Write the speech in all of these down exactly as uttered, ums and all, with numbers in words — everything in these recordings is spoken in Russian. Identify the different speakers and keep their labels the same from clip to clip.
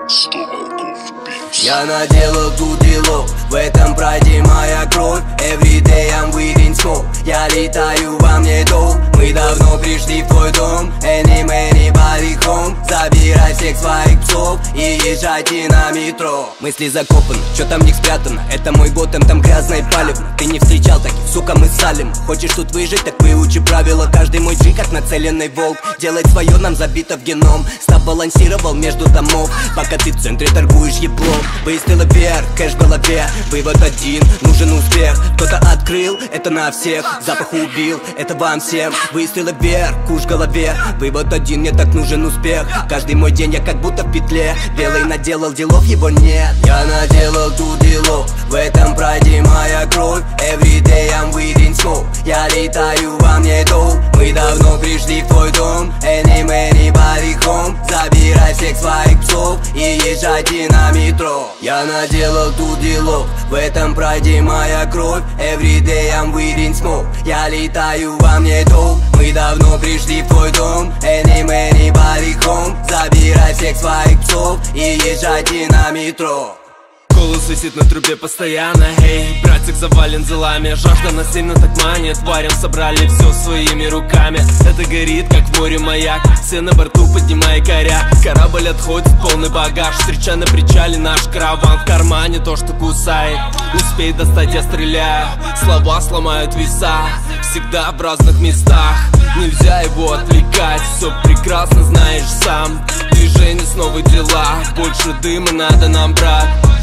Speaker 1: Я наделал тут делов, в этом прайде моя кровь. Every day I'm within smoke. Я летаю, во мне дом. Мы давно пришли в твой дом. Any man, anybody home. Забирай всех своих псов и езжайте на метро. Мысли закопаны, что там в них спрятано? Это мой Готэм, там грязно и палевно. Ты не встречал таких, сука, мы салим. Хочешь тут выжить, так выучи правила. Каждый мой джи как нацеленный волк. Делать свое нам забито в геном. Стаб балансировал между домов, пока ты в центре торгуешь еблом. Выстрелы вверх, кэш в голове. Вывод один, нужен успех. Кто-то открыл, это на всех. Запах убил, это вам всем. Выстрелы вверх, куш в голове. Вывод один, мне так нужен успех. Каждый мой день я как будто в петле. Белый наделал делов, его нет. Я наделал тут делов, в этом прайде моя кровь. Every day I'm within smoke. Я летаю, во мне дом. Мы давно пришли в твой дом. Any man, anybody home. Забирай всех своих псов и езжайте на метро. Я наделал тут делов, в этом прайде моя кровь. Every day I'm within smoke. Я летаю, во мне дом. Мы давно пришли в твой дом. Any man, anybody home. Забирай всех своих псов и езжайте на метро.
Speaker 2: Голос висит на трубе постоянно. Эй, братик завален делами. Жажда нас сильно так манит. Тварям собрали все своими руками. Это горит, как в море маяк. Все на борту, поднимай коряк. Корабль отходит, полный багаж. Встреча на причале, наш караван. В кармане то, что кусает. Успей достать, я стреляю. Слова сломают веса. Всегда в разных местах. Нельзя его отвлекать. Все прекрасно знаешь сам. Движение, снова дела. Больше дыма надо нам, брат.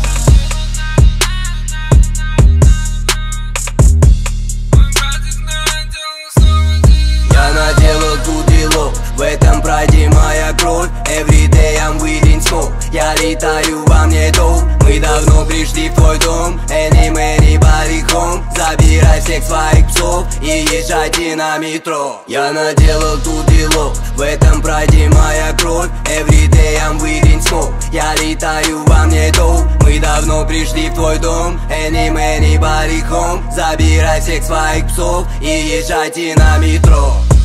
Speaker 1: Я наделал тут делов, в этом прайде моя кровь. Every day I'm within smoke. Я летаю, во мне дом. Мы давно пришли в твой дом. Any man, anybody home. Забирай всех своих псов и езжайте на метро. Я наделал тут делов, в этом прайде моя кровь. Every day I'm within smoke. Я летаю, во мне дом. Мы давно пришли в твой дом. Any man, anybody home. Забирай всех своих псов и езжайте на метро.